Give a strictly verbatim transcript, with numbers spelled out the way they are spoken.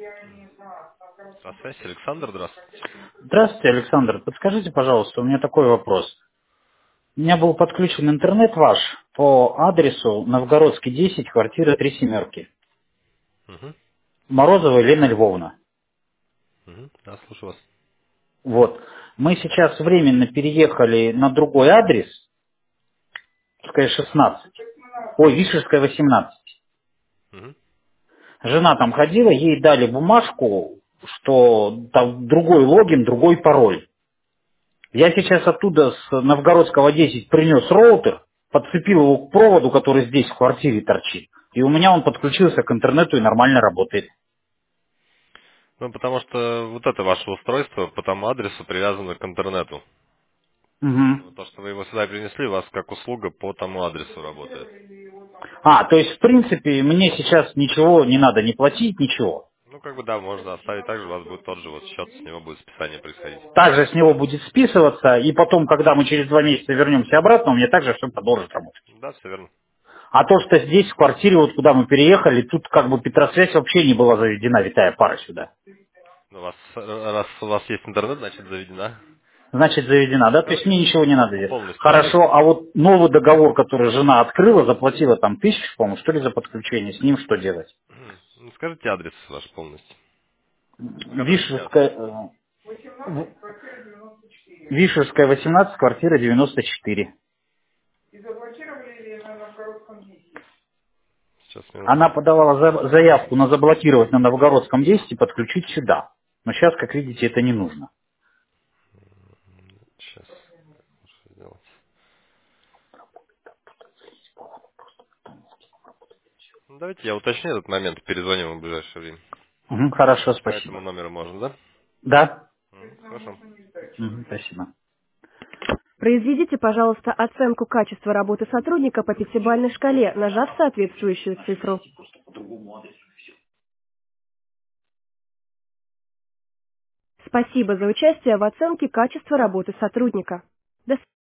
Здравствуйте, Александр, здравствуйте. Здравствуйте, Александр. Подскажите, пожалуйста, у меня такой вопрос. У меня был подключен интернет ваш по адресу Новгородский десять, квартира три семерки. Угу, Морозова Елена Львовна. угу, да, слушаю вас. Вот. Мы сейчас временно переехали на другой адрес, Вишерская шестнадцать. Ой, Вишерская восемнадцать. Угу. Жена там ходила, ей дали бумажку, что там другой логин, другой пароль. Я сейчас оттуда с Новгородского десять принес роутер, подцепил его к проводу, который здесь в квартире торчит. И у меня он подключился к интернету и нормально работает. Ну, потому что вот это ваше устройство по тому адресу привязано к интернету. Мгм. Вот то, что вы его сюда принесли, у вас как услуга по тому адресу работает. А, то есть, в принципе, мне сейчас ничего не надо не платить, ничего. Ну, как бы да, можно оставить так же, у вас будет тот же вот счет, с него будет списание происходить. Также с него будет списываться, и потом, когда мы через два месяца вернемся обратно, у меня также все продолжит работать. Да, все верно. А то, что здесь, в квартире, вот куда мы переехали, тут как бы Петросвязь вообще не была заведена, витая пара сюда. Ну, у вас, раз у вас есть интернет, значит заведена. Значит, заведена, да? То есть мне Давайте ничего не надо по делать. полностью адрес. Хорошо, а вот новый договор, который жена открыла, заплатила там тысячу, по-моему, что ли, за подключение, с ним что делать? Ну, скажите адрес ваш полностью, по которому сейчас. Вишерская, э, В- Вишерская восемнадцать, квартира девяносто четыре. Сейчас, Она минуточку. подавала за- заявку на заблокировать на Новгородском десять и подключить сюда. Но сейчас, как видите, это не нужно. Сейчас. Что сделать? Ну, давайте я уточню этот момент, перезвоним в ближайшее время. Мгм, хорошо, По этому спасибо. номеру можно, да? Да? Мгм, хорошо. Мгм, спасибо. Произведите, пожалуйста, оценку качества работы сотрудника по пятибалльной шкале, нажав соответствующую цифру. Спасибо за участие в оценке качества работы сотрудника. До